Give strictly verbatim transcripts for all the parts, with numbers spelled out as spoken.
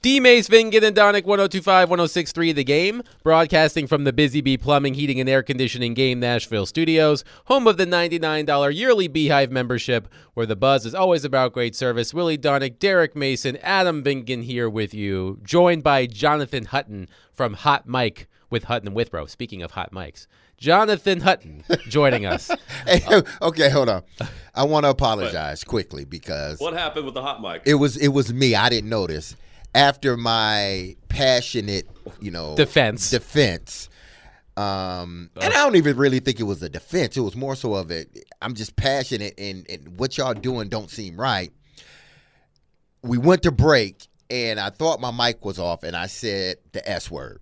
D. Mace, Vingan, and Donick, one oh two five, one oh six three The Game, broadcasting from the Busy Bee Plumbing, Heating, and Air Conditioning Game Nashville studios, home of the ninety-nine dollars yearly Beehive membership, where the buzz is always about great service. Willie Donick, Derek Mason, Adam Vingan here with you, joined by Jonathan Hutton from Hot Mike with Hutton and Withrow. Speaking of hot mics, Jonathan Hutton joining us. Hey, okay, hold on. I want to apologize quickly because what happened with the hot mic? It was it was me. I didn't notice. After my passionate, you know, defense, defense, um, oh. and I don't even really think it was a defense. It was more so of it. I'm just passionate, and, and what y'all doing don't seem right. We went to break, and I thought my mic was off, and I said the S word.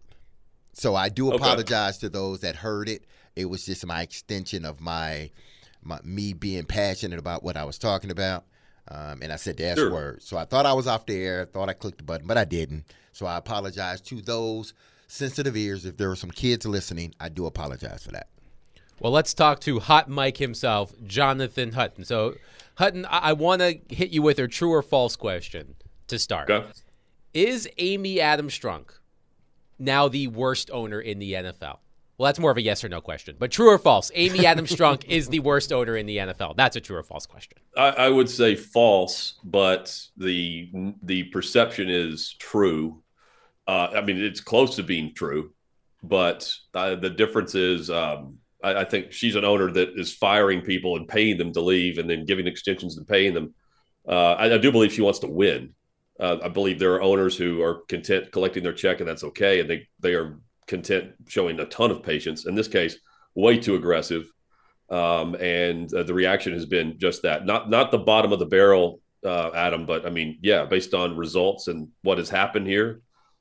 So I do apologize okay. to those that heard it. It was just my extension of my, my me being passionate about what I was talking about. Um, and I said the S sure. word. So I thought I was off the air, thought I clicked the button, but I didn't. So I apologize to those sensitive ears. If there were some kids listening, I do apologize for that. Well, let's talk to Hot Mike himself, Jonathan Hutton. So, Hutton, I, I want to hit you with a true or false question to start. Okay. Is Amy Adams Strunk now the worst owner in the N F L? Well, that's more of a yes or no question. But true or false, Amy Adams Strunk is the worst owner in the N F L. That's a true or false question. I, I would say false, but the the perception is true. Uh, I mean, it's close to being true, but uh, the difference is um, I, I think she's an owner that is firing people and paying them to leave and then giving extensions and paying them. Uh, I, I do believe she wants to win. Uh, I believe there are owners who are content collecting their check, and that's okay, and they they are content showing a ton of patience. In this case, way too aggressive, um, and uh, the reaction has been just that. Not not the bottom of the barrel, uh, Adam, but I mean, yeah, based on results and what has happened here.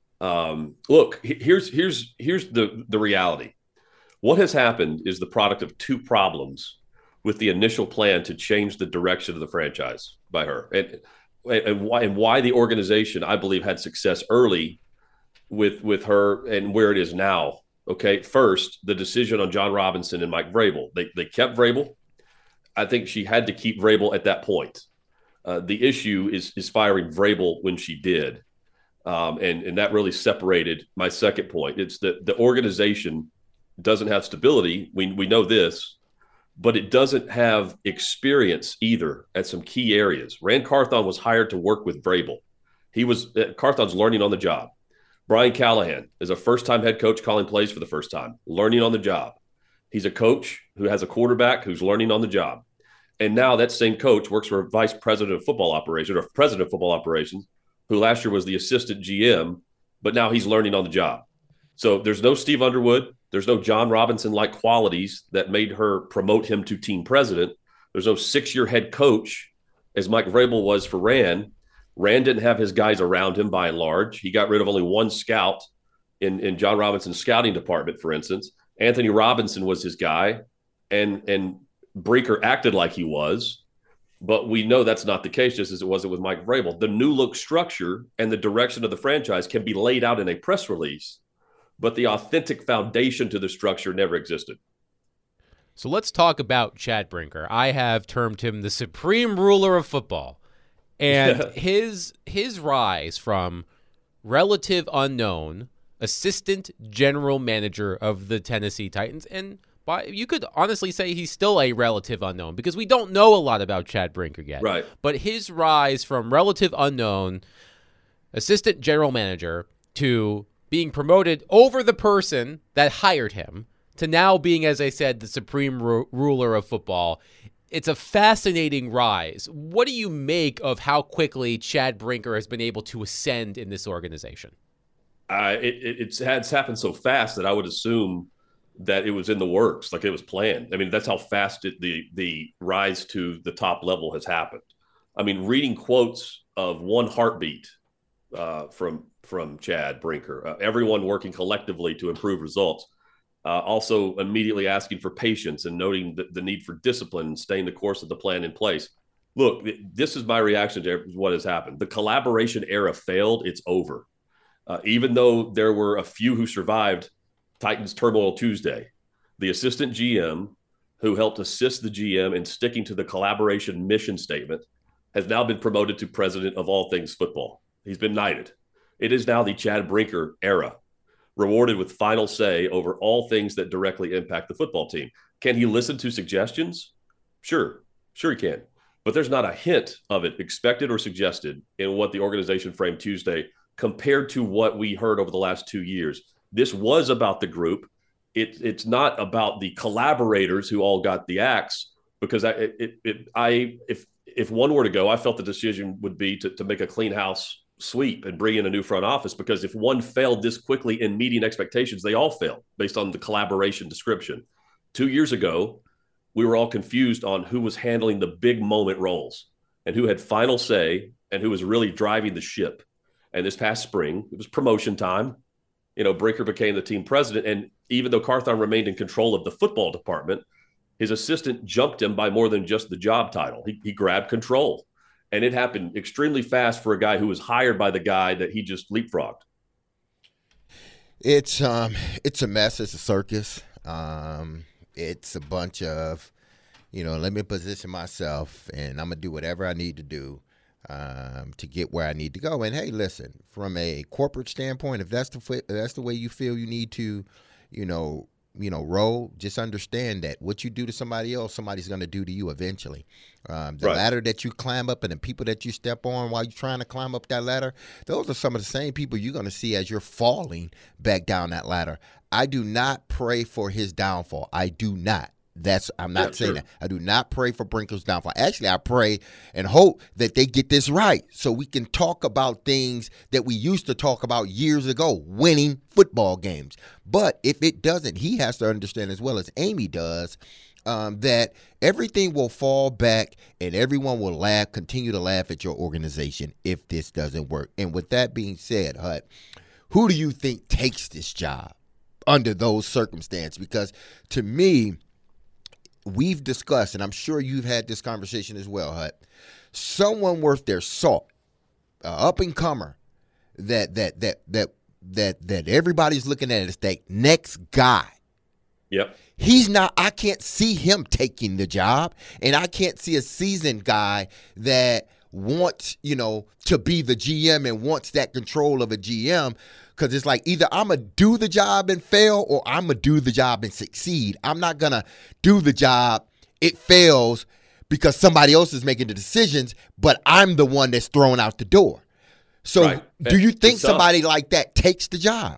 Um, look, here's here's here's the the reality. What has happened is the product of two problems with the initial plan to change the direction of the franchise by her, and and why and why the organization, I believe, had success early with with her and where it is now. Okay, first, the decision on John Robinson and Mike Vrabel. They they kept Vrabel. I think she had to keep Vrabel at that point. Uh, the issue is is firing Vrabel when she did, um, and and that really separated my second point. It's that the organization doesn't have stability. We we know this, but it doesn't have experience either at some key areas. Rand Carthon was hired to work with Vrabel. He was Carthon's learning on the job. Brian Callahan is a first-time head coach calling plays for the first time, learning on the job. He's a coach who has a quarterback who's learning on the job. And now that same coach works for a vice president of football operations or president of football operations, who last year was the assistant G M, but now he's learning on the job. So there's no Steve Underwood. There's no John Robinson-like qualities that made her promote him to team president. There's no six-year head coach, as Mike Vrabel was for Rand. Rand didn't have his guys around him by and large. He got rid of only one scout in, in John Robinson's scouting department, for instance. Anthony Robinson was his guy, and and Brinker acted like he was. But we know that's not the case, just as it wasn't with Mike Vrabel. The new look structure and the direction of the franchise can be laid out in a press release, but the authentic foundation to the structure never existed. So let's talk about Chad Brinker. I have termed him the supreme ruler of football. And yeah. his his rise from relative unknown assistant general manager of the Tennessee Titans, and by, you could honestly say he's still a relative unknown because we don't know a lot about Chad Brinker yet. Right. But his rise from relative unknown assistant general manager to being promoted over the person that hired him to now being, as I said, the supreme ru- ruler of football. It's a fascinating rise. What do you make of how quickly Chad Brinker has been able to ascend in this organization? Uh, it, it, it's, it's happened so fast that I would assume that it was in the works, like it was planned. I mean, that's how fast it, the the rise to the top level has happened. I mean, reading quotes of one heartbeat uh, from from Chad Brinker, uh, everyone working collectively to improve results. Uh, also immediately asking for patience and noting the, the need for discipline and staying the course of the plan in place. Look, this is my reaction to what has happened. The collaboration era failed. It's over. Uh, even though there were a few who survived Titans Turmoil Tuesday, the assistant G M who helped assist the G M in sticking to the collaboration mission statement has now been promoted to president of all things football. He's been knighted. It is now the Chad Brinker era, rewarded with final say over all things that directly impact the football team. Can he listen to suggestions? Sure, sure he can. But there's not a hint of it expected or suggested in what the organization framed Tuesday compared to what we heard over the last two years. This was about the group. It, it's not about the collaborators who all got the axe, because I, it, it, I, if if one were to go, I felt the decision would be to, to make a clean house sweep and bring in a new front office, because if one failed this quickly in meeting expectations, they all failed based on the collaboration description. Two years ago, we were all confused on who was handling the big moment roles and who had final say and who was really driving the ship. And this past spring, it was promotion time. You know, Brinker became the team president. And even though Carthon remained in control of the football department, his assistant jumped him by more than just the job title. He, he grabbed control. And it happened extremely fast for a guy who was hired by the guy that he just leapfrogged. It's um, it's a mess. It's a circus. Um, it's a bunch of, you know, let me position myself, and I'm gonna do whatever I need to do um, to get where I need to go. And hey, listen, from a corporate standpoint, if that's the if that's the way you feel you need to, you know, you know, roll, just understand that what you do to somebody else, somebody's going to do to you eventually. Um, the right. ladder that you climb up and the people that you step on while you're trying to climb up that ladder, those are some of the same people you're going to see as you're falling back down that ladder. I do not pray for his downfall. I do not. That's I'm not yeah, saying sure. that. I do not pray for Brinker's downfall. Actually, I pray and hope that they get this right so we can talk about things that we used to talk about years ago, winning football games. But if it doesn't, he has to understand as well as Amy does um, that everything will fall back and everyone will laugh, continue to laugh at your organization if this doesn't work. And with that being said, Hut, who do you think takes this job under those circumstances? Because to me, we've discussed, and I'm sure you've had this conversation as well, Hut, someone worth their salt, uh, up and comer, that that that that that that everybody's looking at as the next guy. Yep. He's not. I can't see him taking the job, and I can't see a seasoned guy that wants, you know, to be the G M and wants that control of a G M. Because it's like either I'm going to do the job and fail or I'm going to do the job and succeed. I'm not going to do the job, it fails because somebody else is making the decisions, but I'm the one that's thrown out the door. So right. do you think somebody like that takes the job?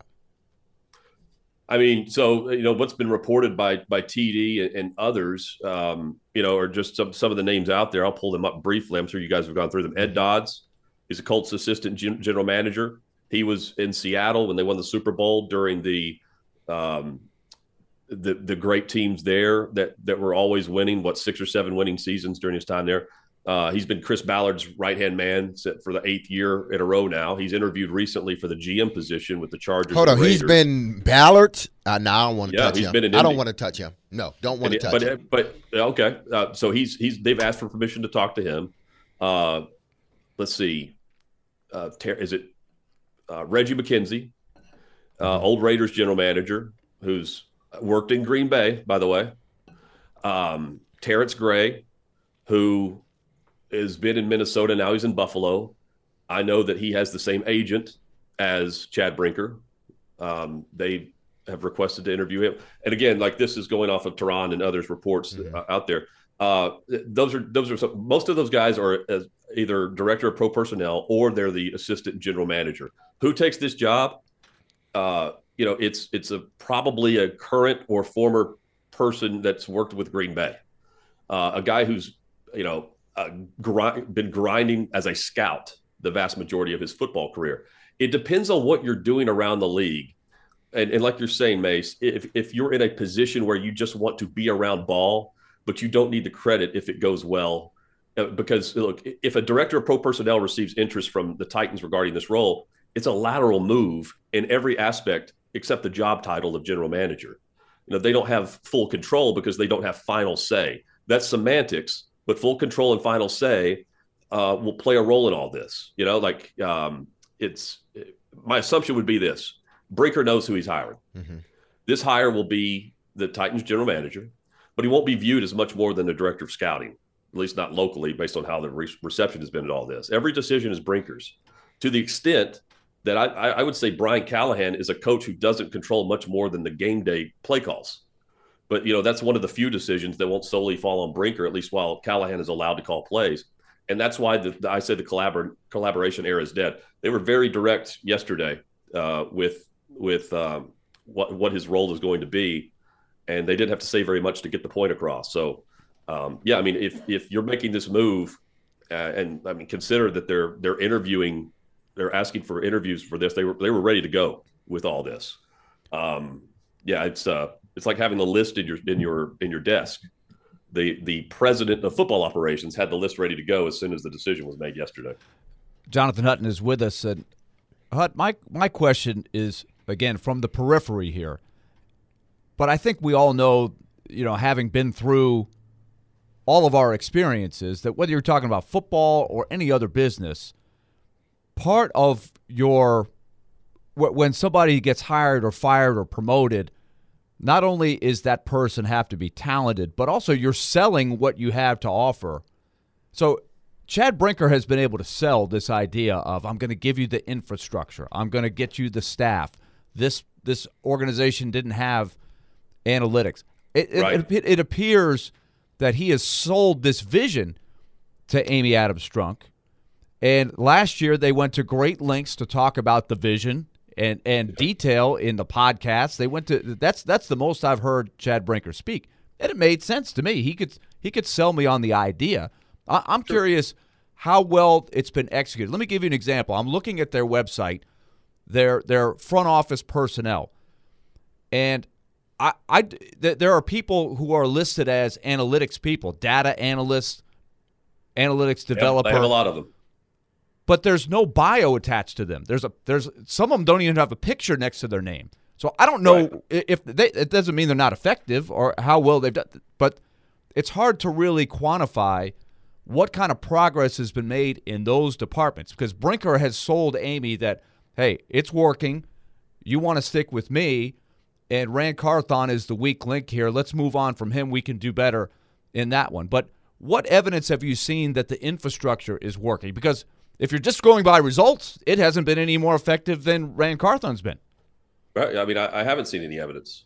I mean, so, you know, what's been reported by by T D and, and others, um, you know, are just some, some of the names out there. I'll pull them up briefly. I'm sure you guys have gone through them. Ed Dodds is a Colts assistant general manager. He was in Seattle when they won the Super Bowl during the um, the the great teams there that that were always winning, what, six or seven winning seasons during his time there. Uh, he's been Chris Ballard's right-hand man for the eighth year in a row now. He's interviewed recently for the G M position with the Chargers. Hold on, he's been Ballard? Uh, no, I don't want to yeah, touch he's him. Been an I don't Indy. want to touch him. No, don't want to touch but, him. But, okay, uh, so he's he's they've asked for permission to talk to him. Uh, let's see. Uh, is it Uh, Reggie McKenzie, uh, old Raiders general manager, who's worked in Green Bay, by the way. Um, Terrence Gray, who has been in Minnesota. Now he's in Buffalo. I know that he has the same agent as Chad Brinker. Um, they have requested to interview him. And again, like this is going off of Tehran and others' reports mm-hmm. out there. Uh, those are those are some, most of those guys are as either director of pro personnel or they're the assistant general manager. Who takes this job? Uh, you know, it's it's a probably a current or former person that's worked with Green Bay, uh, a guy who's you know uh, grind, been grinding as a scout the vast majority of his football career. It depends on what you're doing around the league, and, and like you're saying, Mace, if if you're in a position where you just want to be around ball, but you don't need the credit if it goes well. Because, look, if a director of pro personnel receives interest from the Titans regarding this role, it's a lateral move in every aspect except the job title of general manager. You know, they don't have full control because they don't have final say. That's semantics, but full control and final say uh, will play a role in all this. You know, like um, it's my assumption would be this. Brinker knows who he's hiring. Mm-hmm. This hire will be the Titans general manager, but he won't be viewed as much more than the director of scouting, at least not locally, based on how the re- reception has been at all this. Every decision is Brinker's. To the extent that I, I would say Brian Callahan is a coach who doesn't control much more than the game day play calls. But, you know, that's one of the few decisions that won't solely fall on Brinker, at least while Callahan is allowed to call plays. And that's why the, the, I said the collabor- collaboration era is dead. They were very direct yesterday uh, with with um, what what his role is going to be, and they didn't have to say very much to get the point across. So, um, yeah, I mean, if if you're making this move, uh, and I mean, consider that they're they're interviewing, they're asking for interviews for this. They were they were ready to go with all this. Um, yeah, it's uh, it's like having the list in your in your in your desk. The the president of football operations had the list ready to go as soon as the decision was made yesterday. Jonathan Hutton is with us. And Hut, my my question is, again, from the periphery here, but I think we all know, you know, having been through all of our experiences, that whether you're talking about football or any other business, part of your when somebody gets hired or fired or promoted, not only is that person have to be talented, but also you're selling what you have to offer. So Chad Brinker has been able to sell this idea of, I'm going to give you the infrastructure. I'm going to get you the staff. This this organization didn't have analytics. It, right. it, it, it appears that he has sold this vision to Amy Adams Strunk. And last year they went to great lengths to talk about the vision and and detail in the podcast. They went to that's that's the most I've heard Chad Brinker speak, and it made sense to me. He could he could sell me on the idea. I, I'm sure. curious how well it's been executed. Let me give you an example. I'm looking at their website, their their front office personnel, and I I th- there are people who are listed as analytics people, data analysts, analytics developer. Yep, they have a lot of them. But there's no bio attached to them. There's a there's some of them don't even have a picture next to their name. So I don't know right. if they. It doesn't mean they're not effective or how well they've done. But it's hard to really quantify what kind of progress has been made in those departments, because Brinker has sold Amy that, hey, it's working. You want to stick with me, and Ran Carthon is the weak link here. Let's move on from him. We can do better in that one. But what evidence have you seen that the infrastructure is working? Because if you're just going by results, it hasn't been any more effective than Ran Carthon's been. Right. I mean, I, I haven't seen any evidence.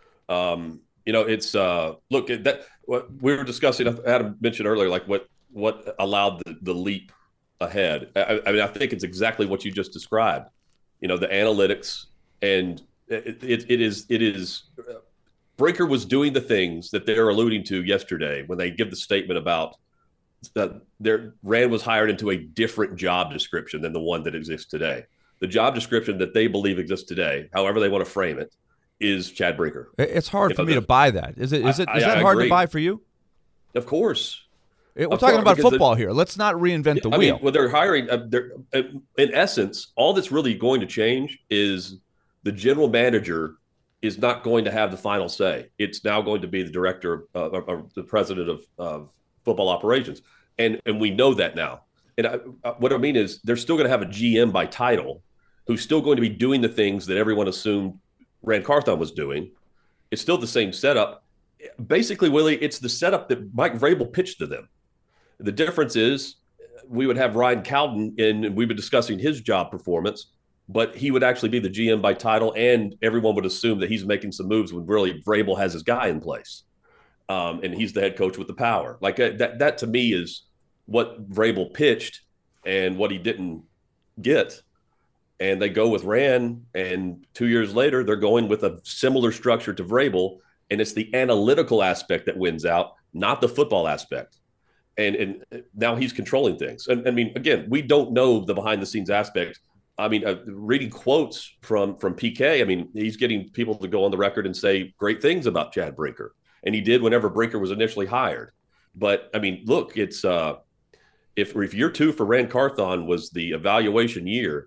Um, you know, it's uh, look that what we were discussing. Adam mentioned earlier, like what what allowed the, the leap ahead. I, I mean, I think it's exactly what you just described. You know, the analytics, and it, it, it is it is. Uh, Brinker was doing the things that they're alluding to yesterday when they give the statement about. Uh, their Rand was hired into a different job description than the one that exists today. The job description that they believe exists today, however they want to frame it, is Chad Brinker. It's hard you for know, me to buy that. Is it? Is it? Is I, that I hard agree. to buy for you? Of course. It, we're of talking course, about football the, here. Let's not reinvent yeah, the I wheel. Mean, well, they're hiring. Uh, they're uh, in essence, all that's really going to change is the general manager is not going to have the final say. It's now going to be the director, uh, or, or the president of, of football operations. And and we know that now. And I, what I mean is they're still going to have a G M by title who's still going to be doing the things that everyone assumed Ran Carthon was doing. It's still the same setup. Basically, Willie, it's the setup that Mike Vrabel pitched to them. The difference is we would have Ryan Cowden, and we've been discussing his job performance, but he would actually be the G M by title, and everyone would assume that he's making some moves when really Vrabel has his guy in place. Um, and he's the head coach with the power. Like uh, that, that to me is what Vrabel pitched and what he didn't get. And they go with Rand, and two years later, they're going with a similar structure to Vrabel. And it's the analytical aspect that wins out, not the football aspect. And, and now he's controlling things. And I mean, again, we don't know the behind the scenes aspect. I mean, uh, reading quotes from, from P K, I mean, he's getting people to go on the record and say great things about Chad Brinker. And he did whenever Brinker was initially hired. But, I mean, look, it's uh, if, if year two for Ran Carthon was the evaluation year,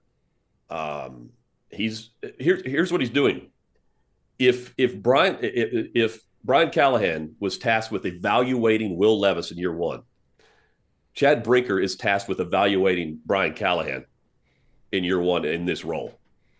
um, he's here, here's what he's doing. If if Brian if, if Brian Callahan was tasked with evaluating Will Levis in year one, Chad Brinker is tasked with evaluating Brian Callahan in year one in this role.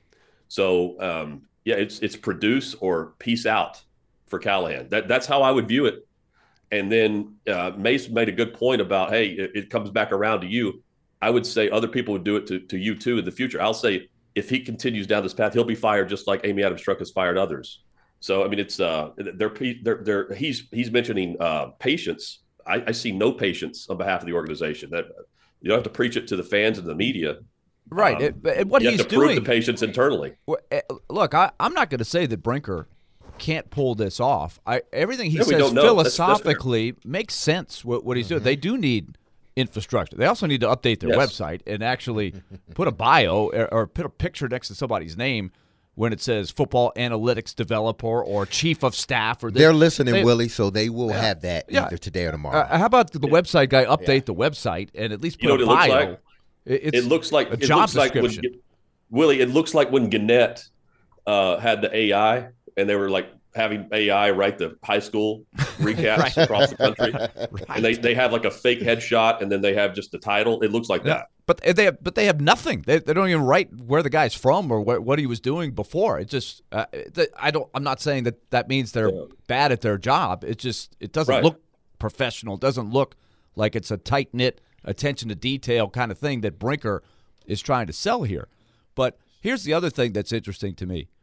So, um, yeah, it's it's produce or peace out for Callahan. That that's how I would view it. And then uh, Mace made a good point about, hey, it, it comes back around to you. I would say other people would do it to, to you too in the future. I'll say if he continues down this path, he'll be fired just like Amy Adams Strunk has fired others. So I mean, it's uh, they're they're, they're he's he's mentioning uh, patience. I, I see no patience on behalf of the organization. That you don't have to preach it to the fans and the media, right? Um, it, it, what you he's have to doing, prove the patience internally. Look, I, I'm not going to say that Brinker can't pull this off. I everything he Yeah, we says don't know. That's- that's fair. philosophically makes sense. What, what he's doing, they do need infrastructure. They also need to update their Yes. website and actually put a bio or, or put a picture next to somebody's name when it says football analytics developer or chief of staff. Or they, They're listening, they- Willie, so they will have that Yeah. either today or tomorrow. Uh, how about the website guy update the website and at least put You know a what it looks bio? like? It- It's It looks like a it job looks like when, description. Willie. It looks like when Gannett uh, had the A I, and they were like having A I write the high school recaps Right. across the country, Right. and they, they have like a fake headshot, and then they have just the title. It looks like Yeah. that. But they have, but they have nothing. They, they don't even write where the guy's from or what, what he was doing before. It just uh, th- I don't. I'm not saying that that means they're Yeah. bad at their job. It just it doesn't Right. look professional. It doesn't look like it's a tight knit, attention to detail kind of thing that Brinker is trying to sell here. But here's the other thing that's interesting to me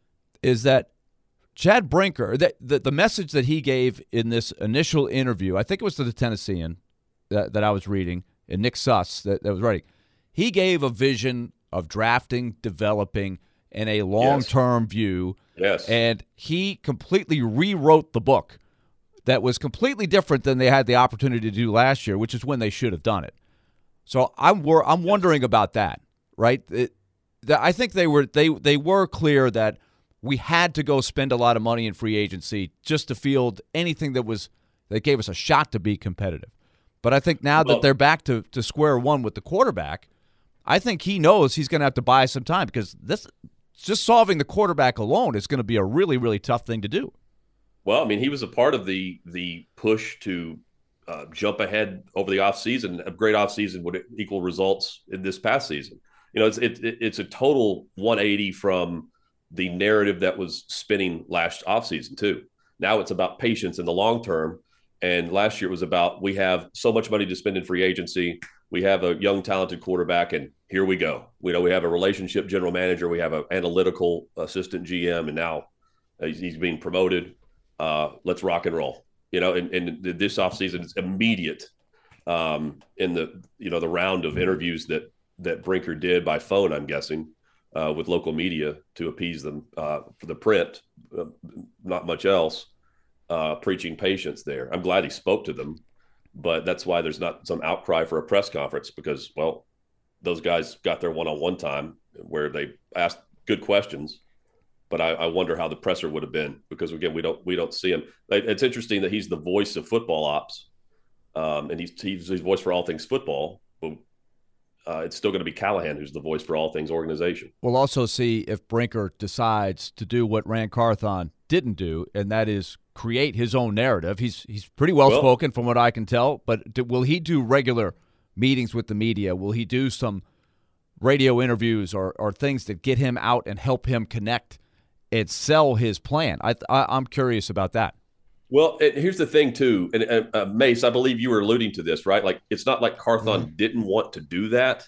is that Chad Brinker, that the, the message that he gave in this initial interview, I think it was to the Tennessean that, that I was reading, and Nick Suss that, that was writing, he gave a vision of drafting, developing, and a long-term view. Yes. And he completely rewrote the book that was completely different than they had the opportunity to do last year, which is when they should have done it. So I'm wor- I'm wondering about that, right? It, the, I think they were they they were clear that we had to go spend a lot of money in free agency just to field anything that was that gave us a shot to be competitive. But I think now Well- that they're back to, to square one with the quarterback, I think he knows he's going to have to buy some time because this just solving the quarterback alone is going to be a really, really tough thing to do. Well, I mean, he was a part of the the push to uh, jump ahead over the offseason. A great offseason would equal results in this past season. You know, it's it, it's a total one eighty from the narrative that was spinning last offseason too. Now it's about patience in the long term. And last year it was about we have so much money to spend in free agency. We have a young, talented quarterback, and here we go. We know we have a relationship general manager. We have an analytical assistant G M, and now he's, he's being promoted. Uh, let's rock and roll. You know, and, and this offseason is immediate um, in the you know the round of interviews that that Brinker did by phone, I'm guessing, uh, with local media to appease them uh, for the print. Uh, not much else. Uh, preaching patience there. I'm glad he spoke to them, but that's why there's not some outcry for a press conference because, well, those guys got their one-on-one time where they asked good questions. But I, I wonder how the presser would have been because again, we don't we don't see him. It's interesting that he's the voice of football ops, um, and he's he's his voice for all things football. But uh, it's still going to be Callahan who's the voice for all things organization. We'll also see if Brinker decides to do what Rand Carthon didn't do, and that is create his own narrative. He's he's pretty well, well spoken from what I can tell, but do, will he do regular meetings with the media? Will he do some radio interviews or, or things that get him out and help him connect and sell his plan? I, I, I'm curious about that. Well, and here's the thing, too. And uh, uh, Mace, I believe you were alluding to this, right? Like, it's not like Carthon mm-hmm. didn't want to do that.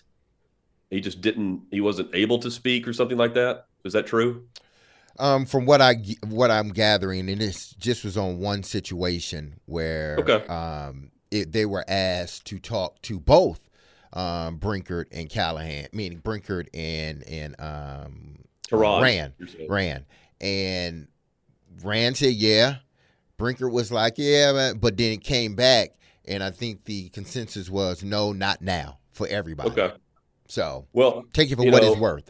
He just didn't, he wasn't able to speak or something like that. Is that true? Um, from what I what I'm gathering, and this just was on one situation where okay. um, it, they were asked to talk to both um, Brinkert and Callahan, meaning Brinkert and and um, Teron, Rand, Rand, and Rand said, "Yeah." Brinkert was like, "Yeah," but then it came back, and I think the consensus was, "No, not now," for everybody. Okay. So, well, take it for what know, it's worth.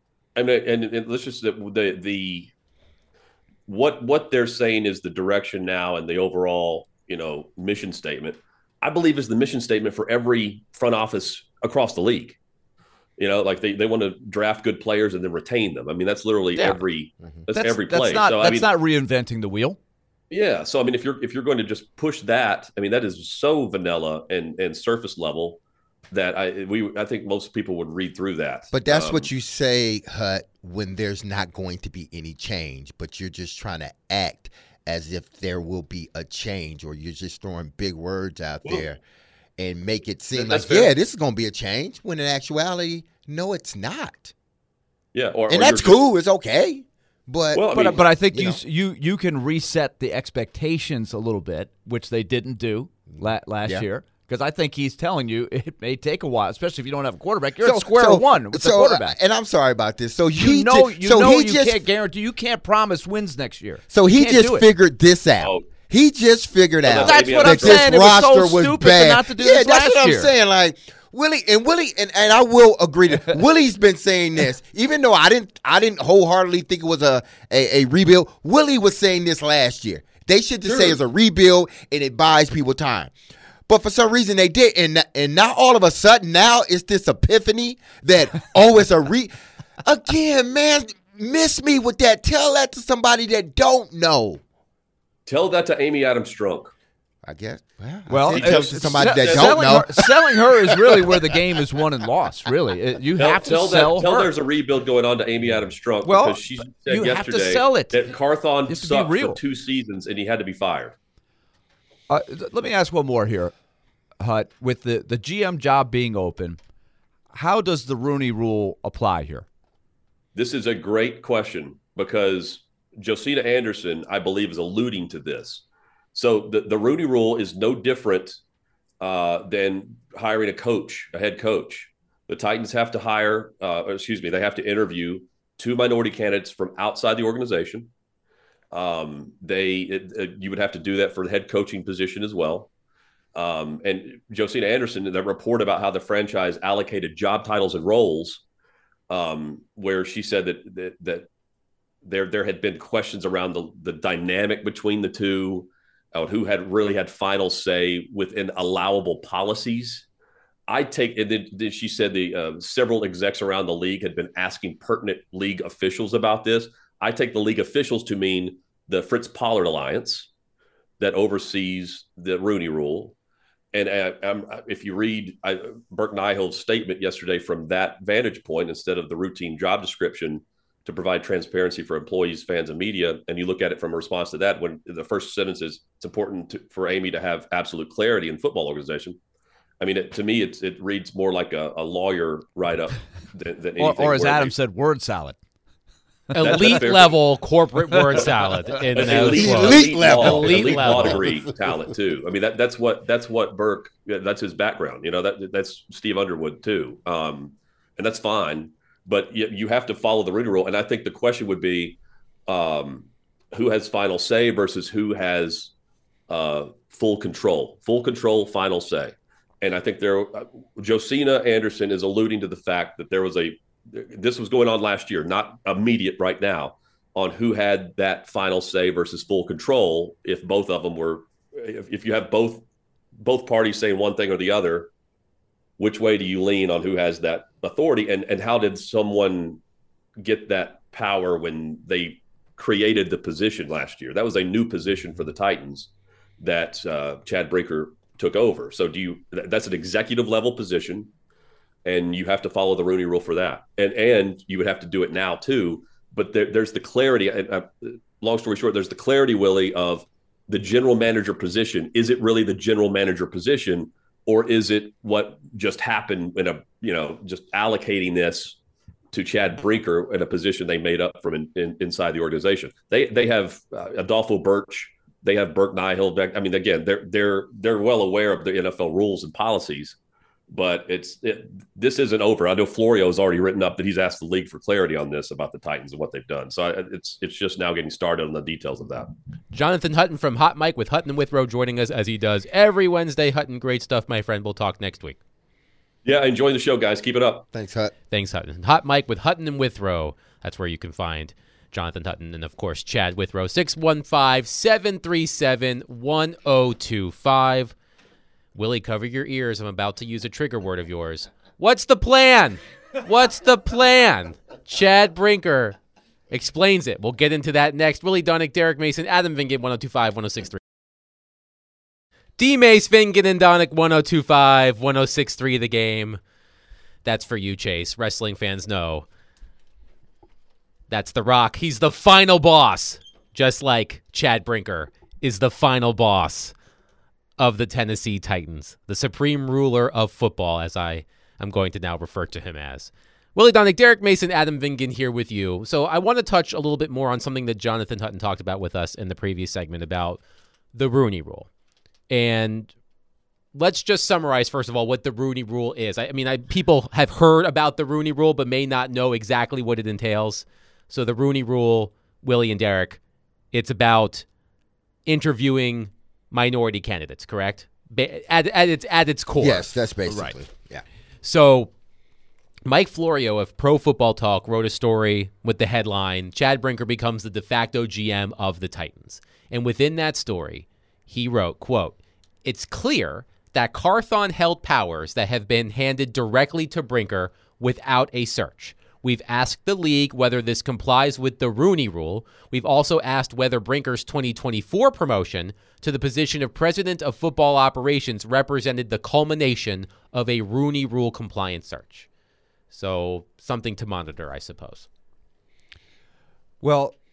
I mean, and, and let's just the, the the what what they're saying is the direction now and the overall you know mission statement. I believe is the mission statement for every front office across the league. You know, like they, they want to draft good players and then retain them. I mean, that's literally yeah. every mm-hmm. that's, that's every play. That's not so, that's I mean, not reinventing the wheel. Yeah. So I mean, if you're if you're going to just push that, I mean, that is so vanilla and and surface level. That I we I think most people would read through that. But that's um, what you say, Hut, when there's not going to be any change, but you're just trying to act as if there will be a change, or you're just throwing big words out well, there and make it seem that's like, fair. yeah, this is going to be a change, when in actuality, no, it's not. Yeah, or, and or that's you're just- cool. It's okay. But Well, I But mean, but I think you you know. you you can reset the expectations a little bit, which they didn't do la- last Yeah. year. Because I think he's telling you it may take a while, especially if you don't have a quarterback. You're So- at square so- one with so, the quarterback. And I'm sorry about this. So You he know, ju- you so know, he you just can't guarantee. You can't promise wins next year. so You he can't just do it. figured this out. Oh. He just figured Well, out that's what that I'm this saying. It was so roster was stupid bad. not to do yeah, this that's last what I'm year. saying. Like Willie and Willie and, and I will agree to Willie's been saying this, even though I didn't I didn't wholeheartedly think it was a a, a rebuild. Willie was saying this last year. They should just Sure. say it's a rebuild and it buys people time. But for some reason they did, and and now all of a sudden now it's this epiphany that oh it's a re. Again, man, miss me with that. Tell that to somebody that don't know. Tell that to Amy Adams Strunk. I guess. Well, Well, I said tell it uh, to somebody se- that don't selling know. Her, selling her is really where the game is won and lost. Really, It- you Tell, have to tell sell that. Tell her. there's a rebuild going on to Amy Adams Strunk Well, because she said you have to yesterday sell it. that Carthon You have to be sucked real. for two seasons and he had to be fired. Uh, th- let me ask one more here, Hut. With the, the G M job being open, how does the Rooney Rule apply here? This is a great question because Josina Anderson, I believe, is alluding to this. So the, the Rooney Rule is no different uh, than hiring a coach, a head coach. The Titans have to hire, uh, or excuse me, they have to interview two minority candidates from outside the organization. Um, they, it, it, you would have to do that for the head coaching position as well. Um, and Josina Anderson, in that report about how the franchise allocated job titles and roles, um, where she said that that, that there there had been questions around the, the dynamic between the two, uh, who had really had final say within allowable policies. I take, and then, then she said the uh, several execs around the league had been asking pertinent league officials about this. I take the league officials to mean the Fritz Pollard Alliance that oversees the Rooney Rule. And uh, um, if you read I, Burke Nihild's statement yesterday from that vantage point, instead of the routine job description to provide transparency for employees, fans, and media, and you look at it from a response to that, when the first sentence is, it's important to, for Amy to have absolute clarity in football organization. I mean, it, to me, it's, it reads more like a, a lawyer write-up than, than Or, anything. or as where Adam they- said, word salad. Elite fair. level corporate word salad in Elite, those Elite quotes. elite level. law, Elite elite law level. degree talent too. I mean that that's what that's what Burke, that's his background. You know, that that's Steve Underwood too, um, and that's fine. But you, you have to follow the Rooney Rule, and I think the question would be, um, who has final say versus who has uh, full control, full control, final say. And I think there, uh, Josina Anderson is alluding to the fact that there was a. This was going on last year, not immediate right now, on who had that final say versus full control. If both of them were, if, if you have both both parties saying one thing or the other, which way do you lean on who has that authority? And and how did someone get that power when they created the position last year? That was a new position for the Titans that uh, Chad Brinker took over. So do you? That's an executive level position. And you have to follow the Rooney Rule for that, and and you would have to do it now too. But there, there's the clarity. And uh, long story short, there's the clarity, Willie, of the general manager position. Is it really the general manager position, or is it what just happened in a you know just allocating this to Chad Brinker in a position they made up from in, in, inside the organization? They they have uh, Adolfo Birch, they have Burke Nihild. I mean, again, they're they're they're well aware of the N F L rules and policies. But it's it, this isn't over. I know Florio has already written up that he's asked the league for clarity on this about the Titans and what they've done. So I, it's it's just now getting started on the details of that. Jonathan Hutton from Hot Mike with Hutton and Withrow joining us as he does every Wednesday. Hutton, great stuff, my friend. We'll talk next week. Yeah, enjoy the show, guys. Keep it up. Thanks, Hut. Thanks, Hutton. Hot Mike with Hutton and Withrow. That's where you can find Jonathan Hutton and, of course, Chad Withrow. six one five, seven three seven, one zero two five. Willie, cover your ears. I'm about to use a trigger word of yours. What's the plan? What's the plan? Chad Brinker explains it. We'll get into that next. Willie Donick, Derek Mason, Adam Vingate, one oh two five, one oh six three. D Mace, Vingate, and Donick, one oh two five, one oh six three the game. That's for you, Chase. Wrestling fans know. That's The Rock. He's the final boss, just like Chad Brinker is the final boss of the Tennessee Titans, the supreme ruler of football, as I am going to now refer to him as. Willie Donick, Derek Mason, Adam Vingan here with you. So I want to touch a little bit more on something that Jonathan Hutton talked about with us in the previous segment about the Rooney Rule. And let's just summarize, first of all, what the Rooney Rule is. I, I mean, I, people have heard about the Rooney Rule, but may not know exactly what it entails. So the Rooney Rule, Willie and Derek, it's about interviewing minority candidates, correct? Ba- at, at, its, at its core. Yes, that's basically. Right. Yeah. So Mike Florio of Pro Football Talk wrote a story with the headline, Chad Brinker becomes the de facto G M of the Titans. And within that story, he wrote, quote, "It's clear that Carthon held powers that have been handed directly to Brinker without a search. We've asked the league whether this complies with the Rooney Rule. We've also asked whether Brinker's twenty twenty-four promotion to the position of President of Football Operations represented the culmination of a Rooney Rule compliance search." So something to monitor, I suppose. Well,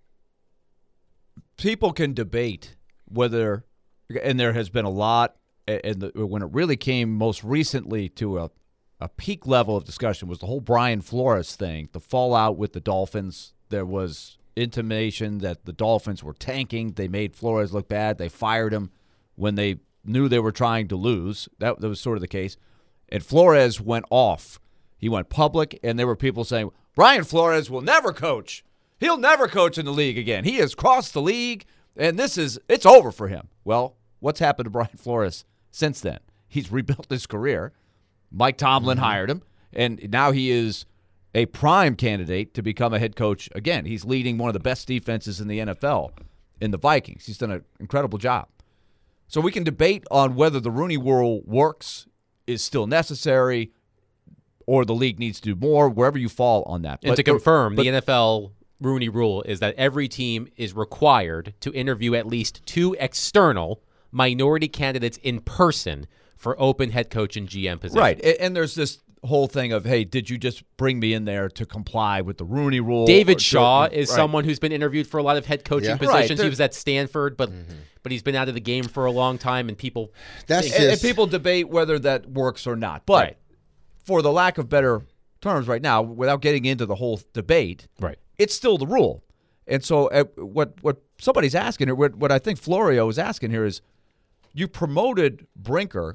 people can debate whether, and there has been a lot, and the, when it really came most recently to a, a peak level of discussion was the whole Brian Flores thing, the fallout with the Dolphins. There was intimation that the Dolphins were tanking. They made Flores look bad. They fired him when they knew they were trying to lose. That, that was sort of the case. And Flores went off. He went public, and there were people saying, Brian Flores will never coach. He'll never coach in the league again. He has crossed the league, and this is, it's over for him. Well, what's happened to Brian Flores since then? He's rebuilt his career. Mike Tomlin mm-hmm. hired him, and now he is a prime candidate to become a head coach again. He's leading one of the best defenses in the N F L in the Vikings. He's done an incredible job. So we can debate on whether the Rooney Rule works, is still necessary, or the league needs to do more, wherever you fall on that. And but to confirm, but, the N F L Rooney Rule is that every team is required to interview at least two external minority candidates in person for open head coach and G M positions. Right, and there's this whole thing of, hey, did you just bring me in there to comply with the Rooney Rule? David Shaw to, is right. someone who's been interviewed for a lot of head coaching yeah. positions. Right. He was at Stanford, but mm-hmm. but he's been out of the game for a long time, and people That's think, and, just, and people debate whether that works or not. But right. for the lack of better terms right now, without getting into the whole debate, right. it's still the rule. And so uh, what what somebody's asking here, what, what I think Florio is asking here is, you promoted Brinker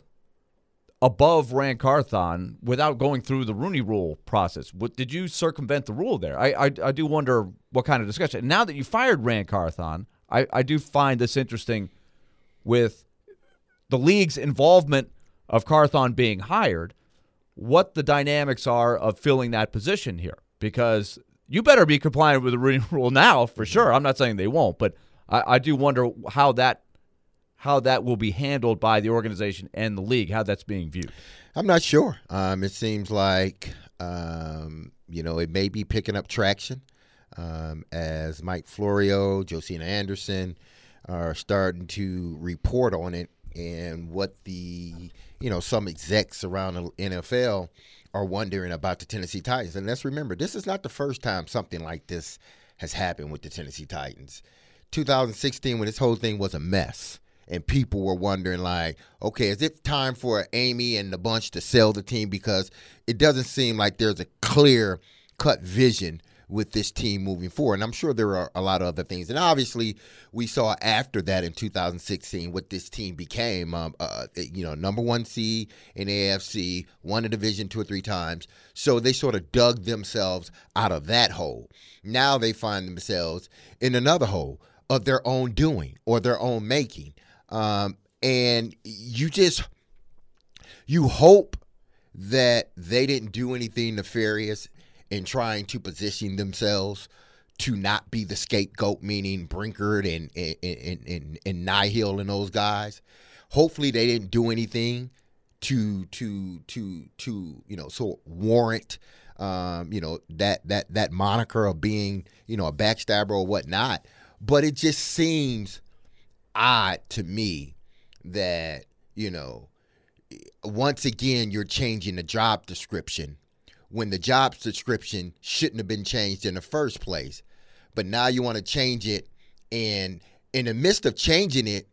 above Ran Carthon without going through the Rooney Rule process. What, did you circumvent the rule there? I, I I do wonder what kind of discussion. And now that you fired Ran Carthon, I, I do find this interesting with the league's involvement of Carthon being hired, what the dynamics are of filling that position here. Because you better be compliant with the Rooney Rule now, for sure. I'm not saying they won't, but I, I do wonder how that how that will be handled by the organization and the league, how that's being viewed. I'm not sure. Um, it seems like, um, you know, it may be picking up traction um, as Mike Florio, Josina Anderson are starting to report on it, and what the, you know, some execs around the N F L are wondering about the Tennessee Titans. And let's remember, this is not the first time something like this has happened with the Tennessee Titans. two thousand sixteen, when this whole thing was a mess, and people were wondering, like, okay, is it time for Amy and the bunch to sell the team? Because it doesn't seem like there's a clear-cut vision with this team moving forward. And I'm sure there are a lot of other things. And obviously, we saw after that in two thousand sixteen what this team became. Um, uh, you know, number one seed in A F C, won a division two or three times. So they sort of dug themselves out of that hole. Now they find themselves in another hole of their own doing or their own making. Um, and you just, you hope that they didn't do anything nefarious in trying to position themselves to not be the scapegoat, meaning Brinkert and, and, and, and, and Nihil and those guys. Hopefully they didn't do anything to, to, to, to, you know, so warrant, um, you know, that, that, that moniker of being, you know, a backstabber or whatnot. But it just seems odd to me that, you know, once again, you're changing the job description when the job description shouldn't have been changed in the first place. But now you want to change it, and in the midst of changing it,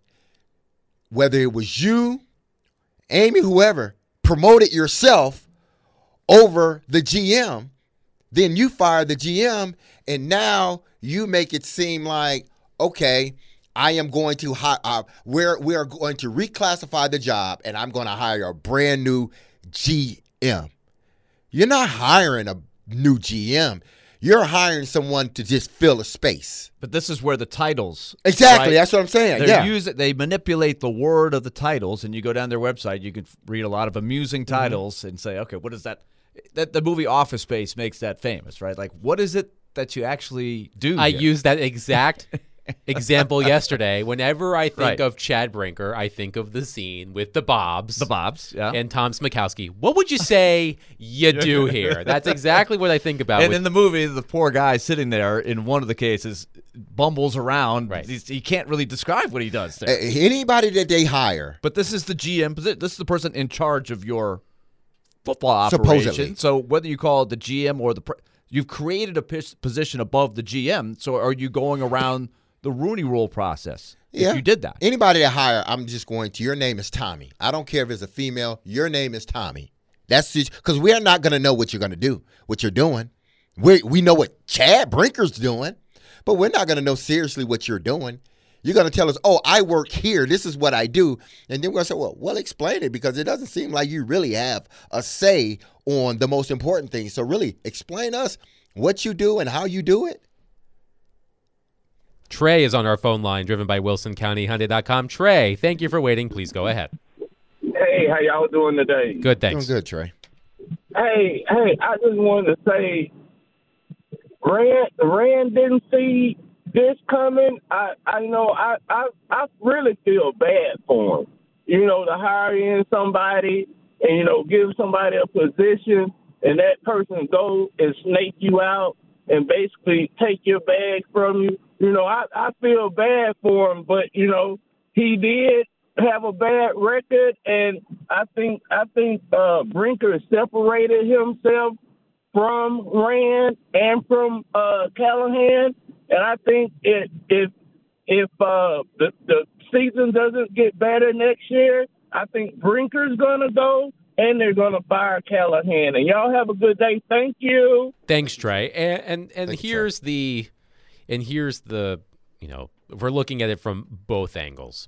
whether it was you, Amy, whoever, promote it yourself, over the G M, then you fire the G M, and now you make it seem like, okay, I am going to hire, uh, we're, we're going to reclassify the job, and I'm going to hire a brand new G M. You're not hiring a new G M. You're hiring someone to just fill a space. But this is where the titles. Exactly. Right? That's what I'm saying. They're yeah. use, they manipulate the word of the titles, and you go down their website, you can read a lot of amusing titles mm-hmm. and say, okay, what is that? That the movie Office Space makes that famous, right? Like, what is it that you actually do? I here? use that exact example yesterday. Whenever I think Right. of Chad Brinker, I think of the scene with the Bobs. The Bobs, yeah. And Tom Smikowski. What would you say you do here? That's exactly what I think about. And with, in the movie, the poor guy sitting there in one of the cases bumbles around. Right. He's, he can't really describe what he does there. Uh, Anybody that they hire. But this is the G M position. This is the person in charge of your football operation. Supposedly. So whether you call it the G M or the pre- you've created a pos- position above the G M. So are you going around the Rooney Rule process? Yeah. If you did that. Anybody that hire, I'm just going to, your name is Tommy. I don't care if it's a female. Your name is Tommy. That's just, because we're not going to know what you're going to do, what you're doing. We we know what Chad Brinker's doing, but we're not going to know seriously what you're doing. You're going to tell us, oh, I work here. This is what I do. And then we're going to say, well, well, explain it, because it doesn't seem like you really have a say on the most important things. So really explain us what you do and how you do it. Trey is on our phone line, driven by Wilson County Hyundai dot com. Trey, thank you for waiting. Please go ahead. Hey, how y'all doing today? Good, thanks. Doing good, Trey. Hey, hey, I just wanted to say, Rand, Rand didn't see this coming. I, I know, I, I, I really feel bad for him. You know, to hire in somebody and, you know, give somebody a position, and that person go and snake you out and basically take your bag from you. You know, I, I feel bad for him, but, you know, he did have a bad record, and I think I think uh, Brinker separated himself from Rand and from uh, Callahan, and I think it, if if uh, the the season doesn't get better next year, I think Brinker's gonna go, and they're gonna fire Callahan. And y'all have a good day. Thank you. Thanks, Trey. And and, and Thank you, here's the and here's the you know, we're looking at it from both angles.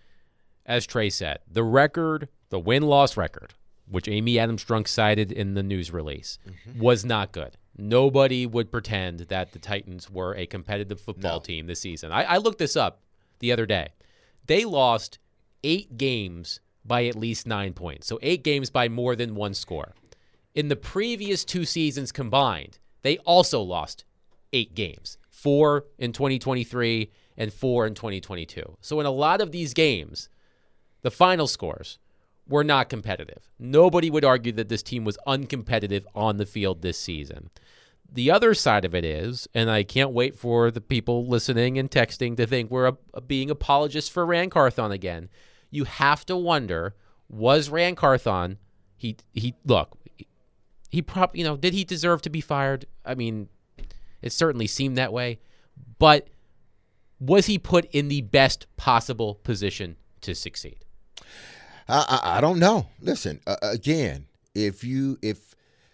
As Trey said, the record, the win-loss record, which Amy Adams Strunk cited in the news release, mm-hmm. was not good. Nobody would pretend that the Titans were a competitive football no. team this season. I, I looked this up the other day. They lost eight games by at least nine points, so eight games by more than one score. In the previous two seasons combined, they also lost eight games, four in twenty twenty-three and four in twenty twenty-two. So in a lot of these games, the final scores were not competitive. Nobody would argue that this team was uncompetitive on the field this season. The other side of it is, and I can't wait for the people listening and texting to think we're a, a being apologists for Ran Carthon again. You have to wonder, was Ran Carthon, he, he look, he, he prob, you know, did he deserve to be fired? I mean, it certainly seemed that way. But was he put in the best possible position to succeed? I, I, I don't know. Listen, uh, again, if you if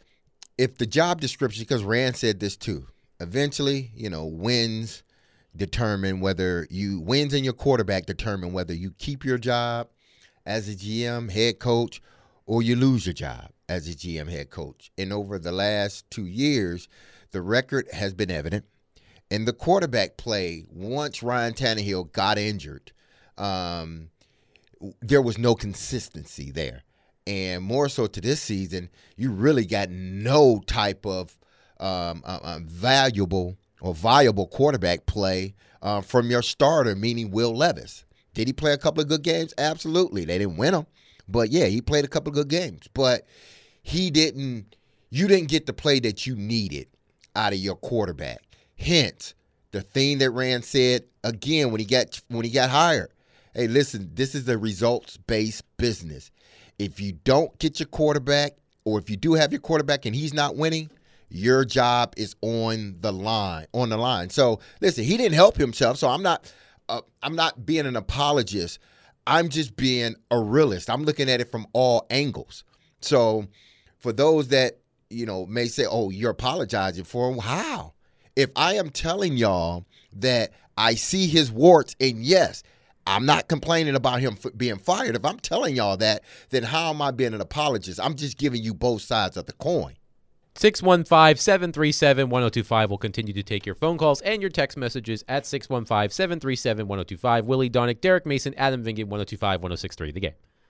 if the job description, because Rand said this too, eventually, you know, wins determine whether you wins in your quarterback determine whether you keep your job as a G M, head coach, or you lose your job as a G M, head coach. And over the last two years, the record has been evident. And the quarterback play, once Ryan Tannehill got injured, um, there was no consistency there. And more so to this season, you really got no type of um, uh, uh, valuable or viable quarterback play uh, from your starter, meaning Will Levis. Did he play a couple of good games? Absolutely. They didn't win them. But, yeah, he played a couple of good games. But he didn't – you didn't get the play that you needed out of your quarterback. Hence, the thing that Rand said, again, when he got when he got hired, hey, listen, this is a results-based business. If you don't get your quarterback, or if you do have your quarterback and he's not winning, your job is on the line. On the line. So, listen, he didn't help himself. So I'm not, uh, I'm not being an apologist. I'm just being a realist. I'm looking at it from all angles. So, for those that you know, may say, oh, you're apologizing for him. How? If I am telling y'all that I see his warts, and yes, I'm not complaining about him f- being fired. If I'm telling y'all that, then how am I being an apologist? I'm just giving you both sides of the coin. six one five, seven three seven, one oh two five will continue to take your phone calls and your text messages at six one five, seven three seven, one oh two five. Willie Donick, Derek Mason, Adam Vingan, one oh two five, one oh six three, The Game.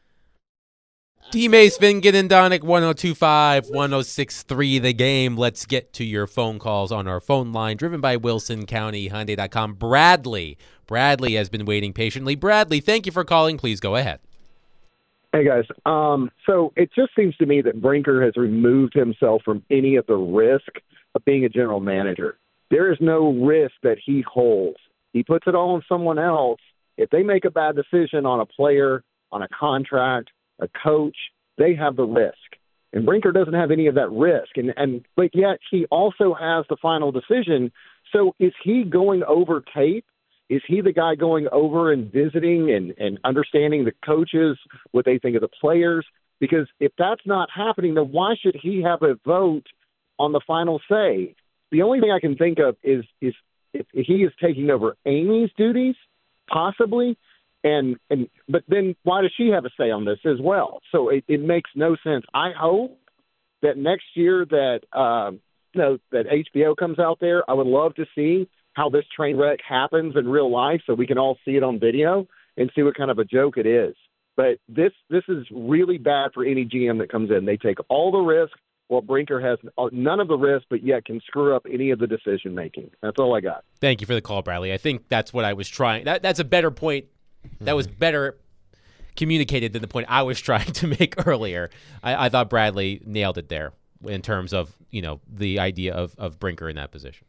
D-Mace, Vingan, and Donick, one oh two five, one oh six three, The Game. Let's get to your phone calls on our phone line, driven by Wilson County Hyundai dot com. Bradley. Bradley has been waiting patiently. Bradley, thank you for calling. Please go ahead. Hey, guys. Um, so it just seems to me that Brinker has removed himself from any of the risk of being a general manager. There is no risk that he holds. He puts it all on someone else. If they make a bad decision on a player, on a contract, a coach, they have the risk. And Brinker doesn't have any of that risk. And, and but yet he also has the final decision. So is he going over tape? Is he the guy going over and visiting and, and understanding the coaches, what they think of the players? Because if that's not happening, then why should he have a vote on the final say? The only thing I can think of is is if he is taking over Amy's duties, possibly, and and but then why does she have a say on this as well? So it, it makes no sense. I hope that next year that um, you know that H B O comes out there. I would love to see how this train wreck happens in real life so we can all see it on video and see what kind of a joke it is. But this this is really bad for any G M that comes in. They take all the risk while Brinker has none of the risk, but yet can screw up any of the decision-making. That's all I got. Thank you for the call, Bradley. I think that's what I was trying. That, that's a better point. That was better communicated than the point I was trying to make earlier. I, I thought Bradley nailed it there in terms of, you know, the idea of, of Brinker in that position.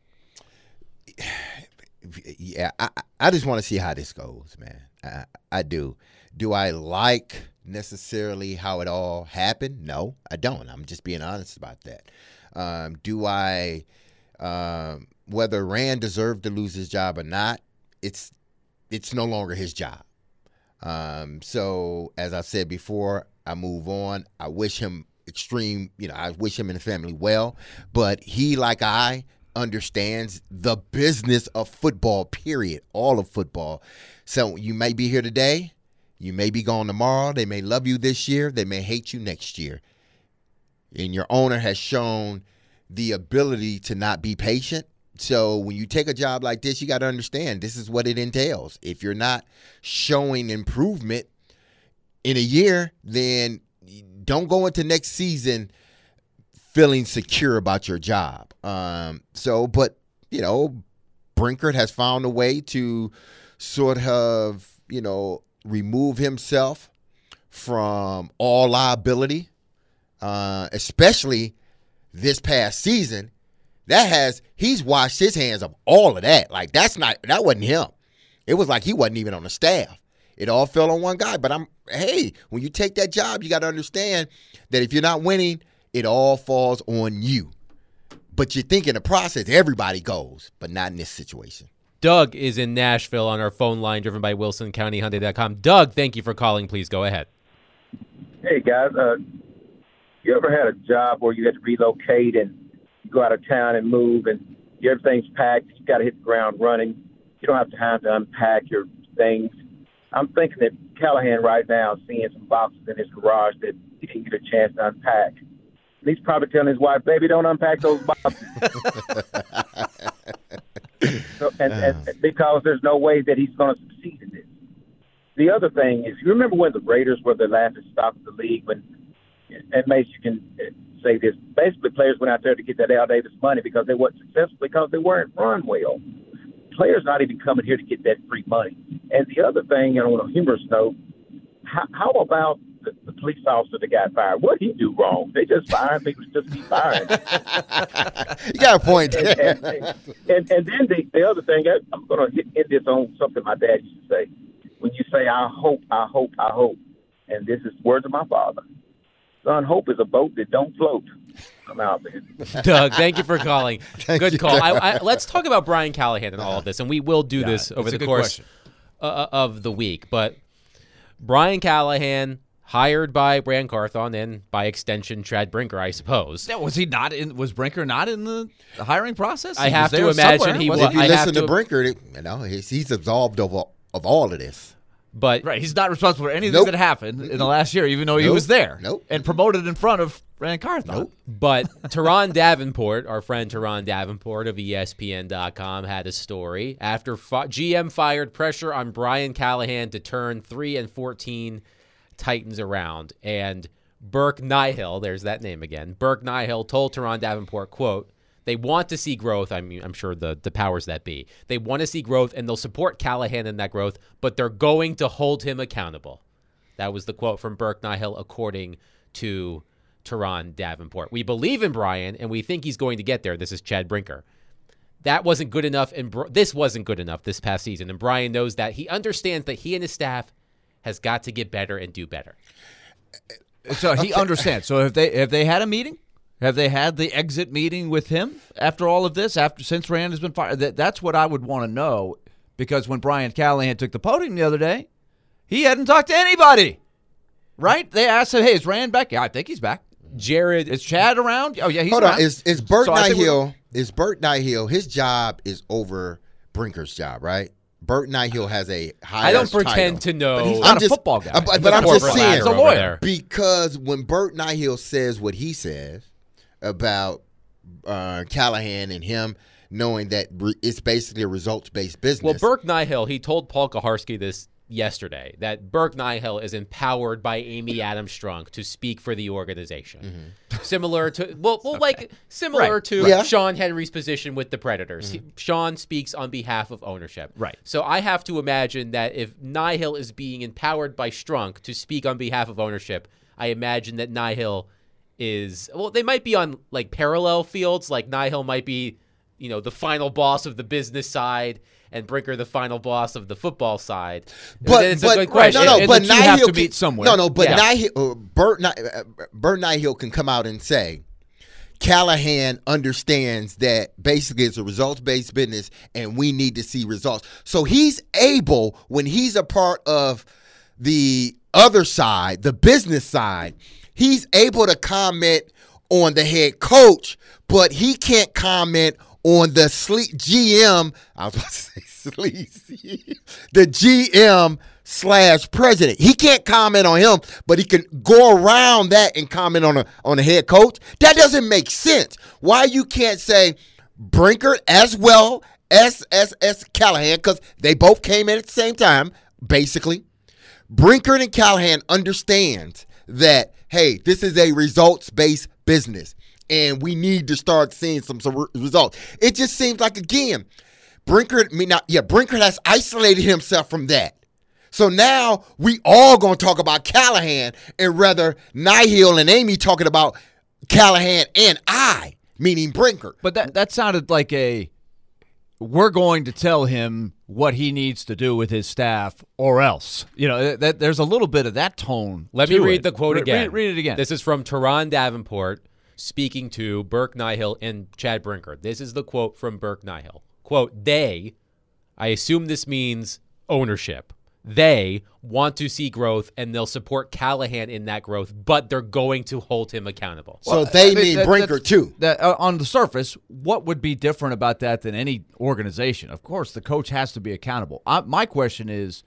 Yeah, I, I just want to see how this goes, man. I, I do. Do I like necessarily how it all happened? No, I don't. I'm just being honest about that. Um, do I, um, whether Rand deserved to lose his job or not, it's it's no longer his job. Um, so, as I said before, I move on. I wish him extreme, you know, I wish him and the family well. But he, like I, understands the business of football, period, all of football. So you may be here today, you may be gone tomorrow, they may love you this year, they may hate you next year. And your owner has shown the ability to not be patient. So when you take a job like this, you got to understand this is what it entails. If you're not showing improvement in a year, then don't go into next season feeling secure about your job. Um, so, but, you know, Brinkert has found a way to sort of, you know, remove himself from all liability, uh, especially this past season. That has, he's washed his hands of all of that. Like, that's not, that wasn't him. It was like he wasn't even on the staff. It all fell on one guy. But I'm, hey, when you take that job, you got to understand that if you're not winning, it all falls on you. But you think in the process, everybody goes, but not in this situation. Doug is in Nashville on our phone line, driven by Wilson County Hyundai dot com. Doug, thank you for calling. Please go ahead. Hey, guys. Uh, you ever had a job where you had to relocate and you go out of town and move and everything's packed? You got to hit the ground running. You don't have time to unpack your things. I'm thinking that Callahan right now is seeing some boxes in his garage that he didn't get a chance to unpack. And he's probably telling his wife, baby, don't unpack those boxes. so, and, and because there's no way that he's going to succeed in this. The other thing is, you remember when the Raiders were the laughing stock of the league? When, and Mace, you can say this, basically players went out there to get that Al Davis money because they weren't successful because they weren't run well. Players not even coming here to get that free money. And the other thing, and on a humorous note, how, how about the, the police officer that got fired? What did he do wrong? They just fired people just keep firing. You got a point. and, and, and, and, and then the, the other thing, I'm going to end this on something my dad used to say. When you say, I hope, I hope, I hope, and this is words of my father, son, hope is a boat that don't float. I'm out there. Doug, thank you for calling. Thank good you, call. I, Doug. I, let's talk about Brian Callahan and all of this, and we will do Yeah, this over it's the a good course question. uh, of the week. But Brian Callahan hired by Brand Carthon and by extension Chad Brinker, I suppose. Yeah, was he not in? Was Brinker not in the hiring process? I He have was to there imagine somewhere, he wasn't was. If you I have listen to, to- Brinker, it- you know, he's, he's absolved of all, of all of this. But Right, he's not responsible for anything Nope. that happened in the last year, even though he Nope. was there. Nope. And promoted in front of Brand Carthon. Nope. But Teron Davenport, our friend Teron Davenport of E S P N dot com, had a story after fi- G M fired pressure on Brian Callahan to turn three and fourteen Titans around, and Burke Nihill, there's that name again. Burke Nihill told Teron Davenport, "quote They want to see growth. I mean, I'm sure the the powers that be. They want to see growth, and they'll support Callahan in that growth, but they're going to hold him accountable." That was the quote from Burke Nihill, according to Teron Davenport. We believe in Brian, and we think he's going to get there. This is Chad Brinker. That wasn't good enough, and Br- this wasn't good enough this past season, and Brian knows that. He understands that he and his staff has got to get better and do better. So he understands. So have they have they had a meeting? Have they had the exit meeting with him after all of this? After since Rand has been fired, that, that's what I would want to know. Because when Brian Callahan took the podium the other day, he hadn't talked to anybody. Right? They asked him, "Hey, is Rand back?" Yeah, I think he's back. Jared Is Chad around? Oh yeah, he's Hold around. on, is is Bert So I think we're- Nihill? Is Bert Nihill? His job is over Brinker's job, right? Bert Nihill has a higher I don't pretend title. to know. But he's I'm not a just- football guy. uh, but, He's but a I'm just corporate saying, ladder He's a over lawyer. there. because when Bert Nihill says what he says about uh, Callahan and him knowing that re- it's basically a results-based business. Well, Burke Nihill, he told Paul Kaharski this yesterday, that Burke Nihill is empowered by Amy Adams Strunk to speak for the organization. Similar to, well, well like, similar Right. to Yeah. Sean Henry's position with the Predators. He- Sean speaks on behalf of ownership. Right. So I have to imagine that if Nihill is being empowered by Strunk to speak on behalf of ownership, I imagine that Nihill is, well, they might be on, like, parallel fields. Like, Nihill might be, you know, the final boss of the business side, and Brinker the final boss of the football side. But, it's but a good question. no, no, And but the two have Nihill to can- meet somewhere. No, no, but Yeah. Nihill, uh, Bert, Ni- uh, Bert Nihill can come out and say Callahan understands that basically it's a results-based business, and we need to see results. So he's able, when he's a part of the other side, the business side, he's able to comment on the head coach, but he can't comment on the sleep G M. I was about to say sleazy. The G M slash president. He can't comment on him, but he can go around that and comment on a on the head coach. That doesn't make sense. Why you can't say Brinker as well as as, as Callahan, because they both came in at the same time, basically. Brinker and Callahan understand that, hey, this is a results-based business, and we need to start seeing some, some re- results. It just seems like, again, Brinker, I mean, not, yeah, Brinker has isolated himself from that. So now we all going to talk about Callahan, and rather Nihill and Amy talking about Callahan and I, meaning Brinker. But that that sounded like a, we're going to tell him what he needs to do with his staff or else. You know, that, there's a little bit of that tone. Let me to read it. the quote Re- again. Read, read it again. This is from Teron Davenport speaking to Burke Nihill and Chad Brinker. This is the quote from Burke Nihill. Quote, "They, I assume this means ownership, they want to see growth, and they'll support Callahan in that growth, but they're going to hold him accountable." So they I mean, mean that- Brinker that's- too. That uh, on the surface, what would be different about that than any organization? Of course, the coach has to be accountable. I, my question is,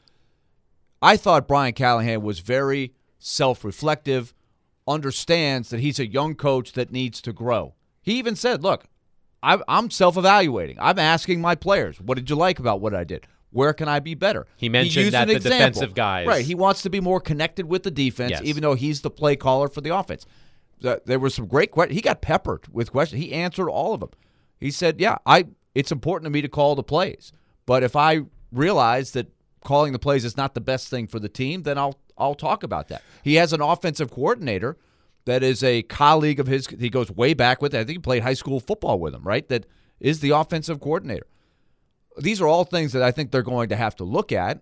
I thought Brian Callahan was very self-reflective, understands that he's a young coach that needs to grow. He even said, "Look, I, I'm self-evaluating. I'm asking my players, what did you like about what I did? Where can I be better?" He mentioned used that an the example. defensive guys- Right, he wants to be more connected with the defense, Yes. even though he's the play caller for the offense. Th- There were some great questions. He got peppered with questions. He answered all of them. He said, "Yeah, I. It's important to me to call the plays, but if I realize that calling the plays is not the best thing for the team, then I'll I'll talk about that." He has an offensive coordinator that is a colleague of his. He goes way back with. I think he played high school football with him. Right, that is the offensive coordinator. These are all things that I think they're going to have to look at.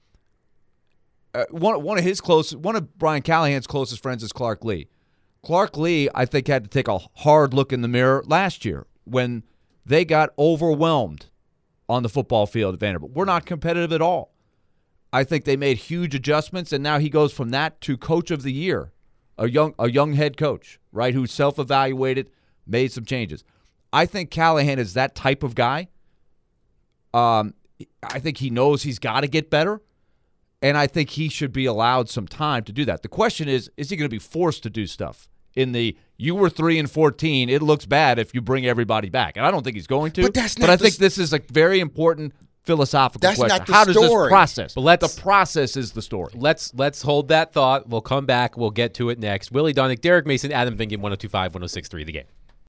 Uh, one one of his close, one of Brian Callahan's closest friends is Clark Lee. Clark Lee, I think, had to take a hard look in the mirror last year when they got overwhelmed on the football field at Vanderbilt. We're not competitive at all. I think they made huge adjustments, and now he goes from that to coach of the year, a young a young head coach, right, who self-evaluated, made some changes. I think Callahan is that type of guy. Um, I think he knows he's got to get better, and I think he should be allowed some time to do that. The question is, is he going to be forced to do stuff? In the you were three and fourteen, it looks bad if you bring everybody back, and I don't think he's going to. But that's not But I the think s- this is a very important philosophical That's question. not the How does this story. process? But let's- the process is the story. Let's let's hold that thought. We'll come back. We'll get to it next. Willie Donick, Derek Mason, Adam Vingan, one oh two five, one oh six three The Game.